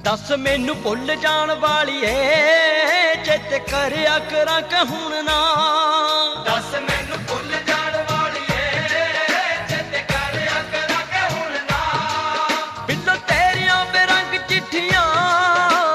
दस मैनू भुल जान वाली है चेते करया करा कि हुण ना। दस मैनू